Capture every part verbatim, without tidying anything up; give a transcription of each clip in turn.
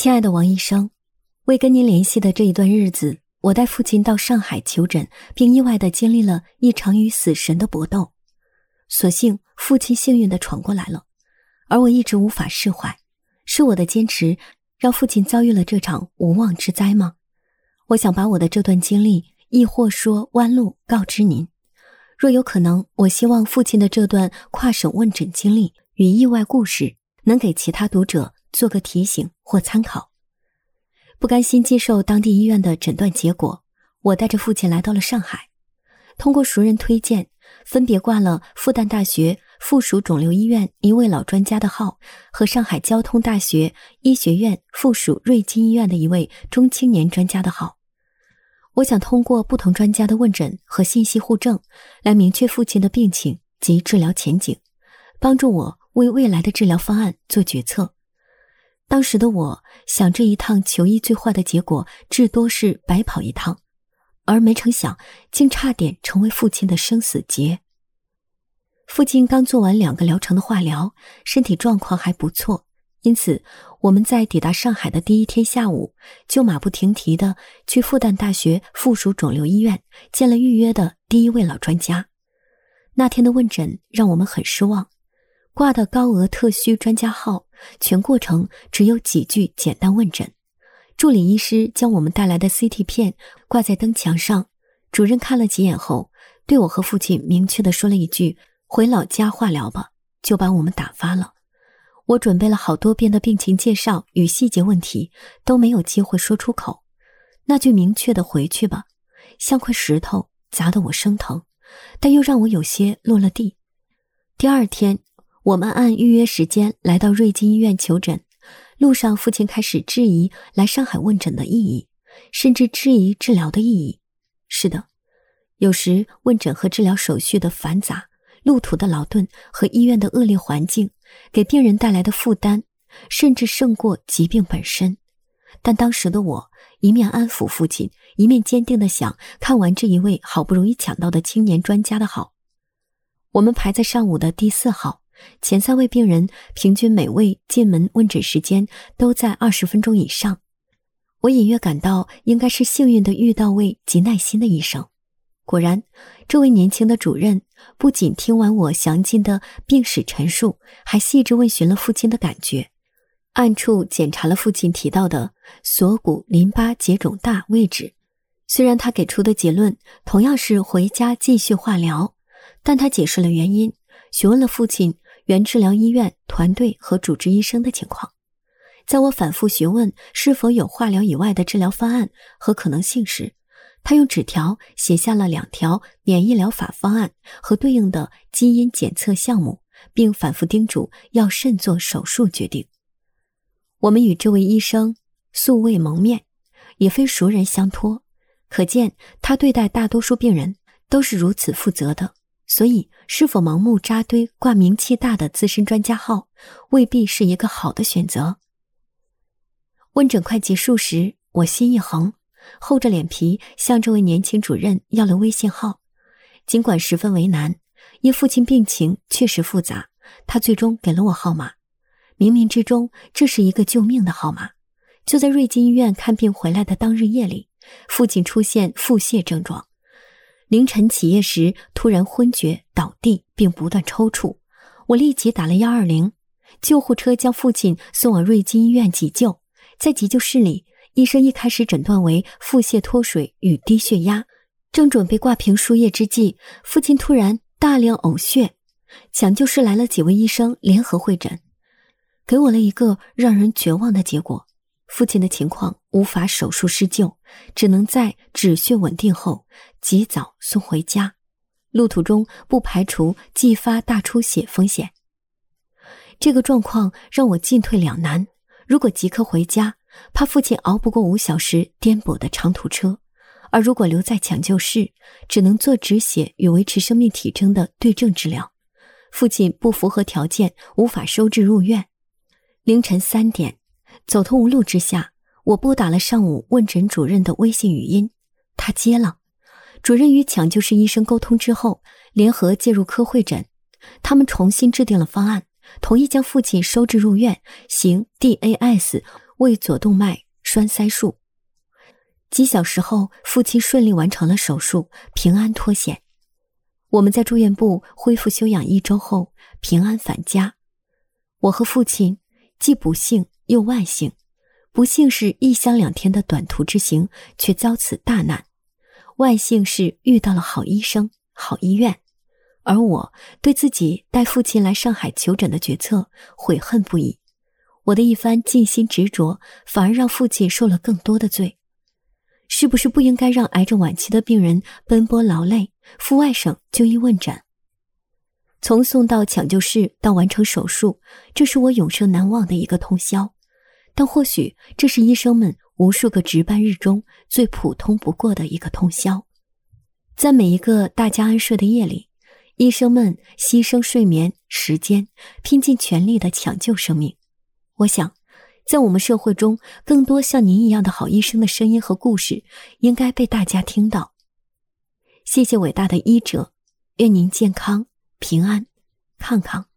亲爱的王医生，未跟您联系的这一段日子，我带父亲到上海求诊，并意外地经历了一场与死神的搏斗。所幸父亲幸运地闯过来了，而我一直无法释怀。是我的坚持让父亲遭遇了这场无妄之灾吗？我想把我的这段经历，亦或说弯路告知您。若有可能，我希望父亲的这段跨省问诊经历与意外故事能给其他读者做个提醒或参考。不甘心接受当地医院的诊断结果，我带着父亲来到了上海。通过熟人推荐，分别挂了复旦大学附属肿瘤医院一位老专家的号和上海交通大学医学院附属瑞金医院的一位中青年专家的号。我想通过不同专家的问诊和信息互证，来明确父亲的病情及治疗前景，帮助我为未来的治疗方案做决策。当时的我想，这一趟求医最坏的结果至多是白跑一趟，而没成想竟差点成为父亲的生死劫。父亲刚做完两个疗程的化疗，身体状况还不错，因此我们在抵达上海的第一天下午，就马不停蹄地去复旦大学附属肿瘤医院见了预约的第一位老专家。那天的问诊让我们很失望，挂的高额特需专家号，全过程只有几句简单问诊。助理医师将我们带来的 C T 片挂在灯墙上，主任看了几眼后，对我和父亲明确地说了一句：回老家化疗吧，就把我们打发了。我准备了好多遍的病情介绍与细节问题，都没有机会说出口。那句明确的回去吧，像块石头砸得我生疼，但又让我有些落了地。第二天，我们按预约时间来到瑞金医院求诊。路上，父亲开始质疑来上海问诊的意义，甚至质疑治疗的意义。是的，有时问诊和治疗手续的繁杂，路途的劳顿和医院的恶劣环境给病人带来的负担，甚至胜过疾病本身。但当时的我一面安抚父亲，一面坚定地想看完这一位好不容易抢到的青年专家的好。我们排在上午的第四号，前三位病人平均每位进门问诊时间都在二十分钟以上。我隐约感到应该是幸运地遇到位极耐心的医生。果然，这位年轻的主任不仅听完我详尽的病史陈述，还细致问询了父亲的感觉，暗处检查了父亲提到的锁骨淋巴结肿大位置。虽然他给出的结论同样是回家继续化疗，但他解释了原因，询问了父亲原治疗医院团队和主治医生的情况。在我反复询问是否有化疗以外的治疗方案和可能性时，他用纸条写下了两条免疫疗法方案和对应的基因检测项目，并反复叮嘱要慎做手术决定。我们与这位医生素未谋面，也非熟人相托，可见他对待大多数病人都是如此负责的。所以，是否盲目扎堆挂名气大的资深专家号，未必是一个好的选择。问诊快结束时，我心一横，厚着脸皮向这位年轻主任要了微信号。尽管十分为难，因父亲病情确实复杂，他最终给了我号码。冥冥之中，这是一个救命的号码。就在瑞金医院看病回来的当日夜里，父亲出现腹泻症状。凌晨起夜时突然昏厥倒地，并不断抽搐。我立即打了一二零，救护车将父亲送往瑞金医院急救。在急救室里，医生一开始诊断为腹泻脱水与低血压，正准备挂瓶输液之际，父亲突然大量呕血。抢救室来了几位医生联合会诊，给我了一个让人绝望的结果：父亲的情况无法手术施救，只能在止血稳定后及早送回家，路途中不排除继发大出血风险。这个状况让我进退两难，如果即刻回家，怕父亲熬不过五小时颠簸的长途车；而如果留在抢救室，只能做止血与维持生命体征的对症治疗，父亲不符合条件，无法收治入院。凌晨三点，走投无路之下，我拨打了上午问诊主任的微信语音，他接了。主任与抢救室医生沟通之后，联合介入科会诊，他们重新制定了方案，同意将父亲收治入院，行 D A S 胃左动脉栓塞术。几小时后，父亲顺利完成了手术，平安脱险。我们在住院部恢复休养一周后，平安返家。我和父亲既不幸又万幸，不幸是异乡两天的短途之行却遭此大难，万幸是遇到了好医生、好医院。而我对自己带父亲来上海求诊的决策悔恨不已。我的一番尽心执着，反而让父亲受了更多的罪。是不是不应该让癌症晚期的病人奔波劳累，赴外省就医问诊？从送到抢救室到完成手术，这是我永生难忘的一个通宵。但或许这是医生们无数个值班日中最普通不过的一个通宵。在每一个大家安睡的夜里，医生们牺牲睡眠时间，拼尽全力地抢救生命。我想，在我们社会中，更多像您一样的好医生的声音和故事应该被大家听到。谢谢伟大的医者，愿您健康平安康康。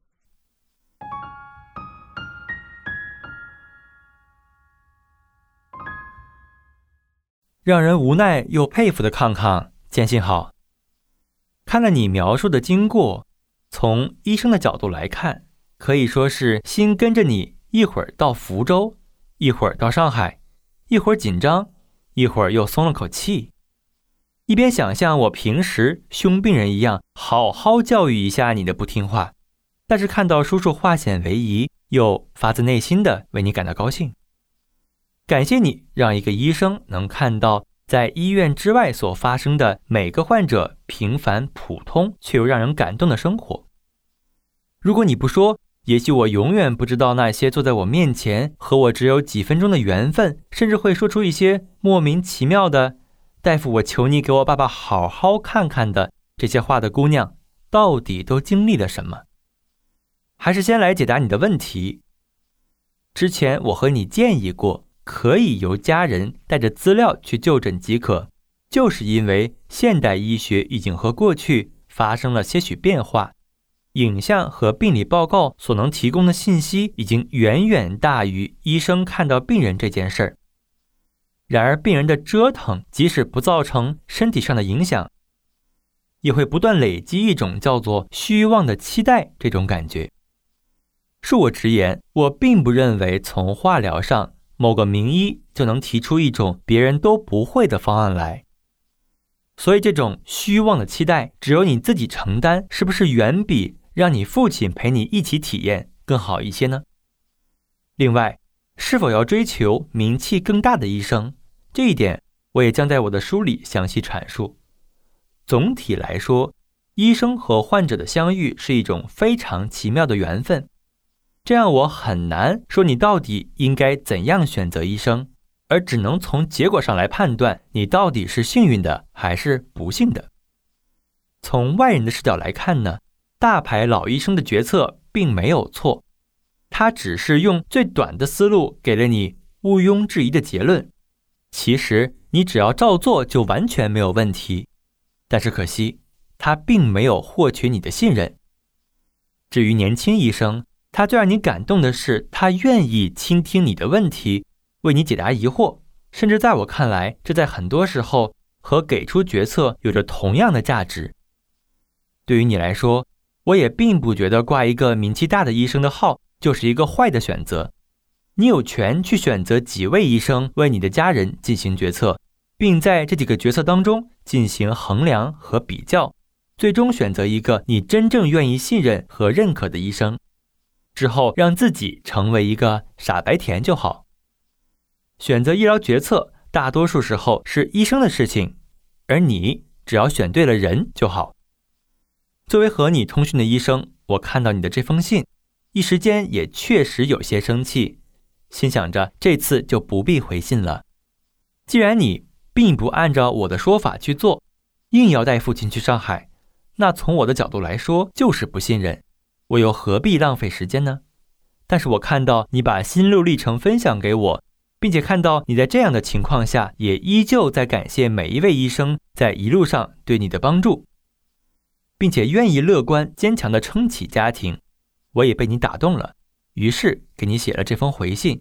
让人无奈又佩服的康康，坚信好。看了你描述的经过，从医生的角度来看，可以说是心跟着你，一会儿到福州，一会儿到上海，一会儿紧张，一会儿又松了口气。一边想象我平时凶病人一样好好教育一下你的不听话，但是看到叔叔化险为夷，又发自内心的为你感到高兴。感谢你让一个医生能看到在医院之外所发生的每个患者平凡普通却又让人感动的生活。如果你不说，也许我永远不知道那些坐在我面前和我只有几分钟的缘分，甚至会说出一些莫名其妙的大夫我求你给我爸爸好好看看的这些话的姑娘，到底都经历了什么。还是先来解答你的问题。之前我和你建议过，可以由家人带着资料去就诊即可，就是因为现代医学已经和过去发生了些许变化，影像和病理报告所能提供的信息已经远远大于医生看到病人这件事儿。然而病人的折腾即使不造成身体上的影响，也会不断累积一种叫做虚妄的期待，这种感觉。恕我直言，我并不认为从化疗上某个名医就能提出一种别人都不会的方案来。所以这种虚妄的期待只有你自己承担，是不是远比让你父亲陪你一起体验更好一些呢？另外，是否要追求名气更大的医生，这一点我也将在我的书里详细阐述。总体来说，医生和患者的相遇是一种非常奇妙的缘分，这样我很难说你到底应该怎样选择医生，而只能从结果上来判断你到底是幸运的还是不幸的。从外人的视角来看呢，大牌老医生的决策并没有错，他只是用最短的思路给了你毋庸置疑的结论，其实你只要照做就完全没有问题。但是可惜，他并没有获取你的信任。至于年轻医生，他最让你感动的是他愿意倾听你的问题，为你解答疑惑，甚至在我看来，这在很多时候和给出决策有着同样的价值。对于你来说，我也并不觉得挂一个名气大的医生的号就是一个坏的选择。你有权去选择几位医生为你的家人进行决策，并在这几个决策当中进行衡量和比较，最终选择一个你真正愿意信任和认可的医生，之后让自己成为一个傻白甜就好。选择医疗决策大多数时候是医生的事情，而你只要选对了人就好。作为和你通讯的医生，我看到你的这封信，一时间也确实有些生气，心想着这次就不必回信了。既然你并不按照我的说法去做，硬要带父亲去上海，那从我的角度来说就是不信任，我又何必浪费时间呢？但是我看到你把心路历程分享给我，并且看到你在这样的情况下也依旧在感谢每一位医生在一路上对你的帮助，并且愿意乐观坚强地撑起家庭，我也被你打动了，于是给你写了这封回信，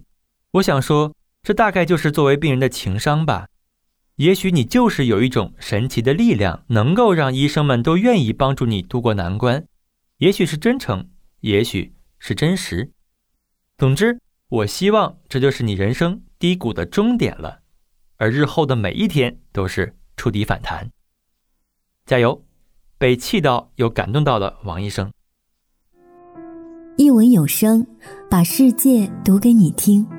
我想说，这大概就是作为病人的情商吧。也许你就是有一种神奇的力量，能够让医生们都愿意帮助你度过难关。也许是真诚，也许是真实。总之，我希望这就是你人生低谷的终点了，而日后的每一天都是触底反弹。加油！被气到又感动到的王医生。 一文有声，把世界读给你听。